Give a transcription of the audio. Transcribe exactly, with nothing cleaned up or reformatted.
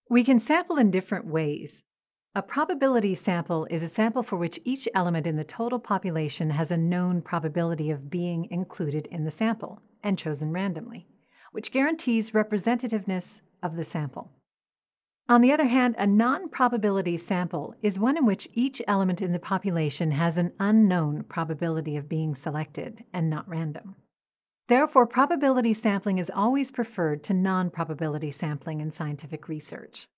We can sample in different ways. A probability sample is a sample for which each element in the total population has a known probability of being included in the sample and chosen randomly, which guarantees representativeness of the sample. On the other hand, a non-probability sample is one in which each element in the population has an unknown probability of being selected and not random. Therefore, probability sampling is always preferred to non-probability sampling in scientific research.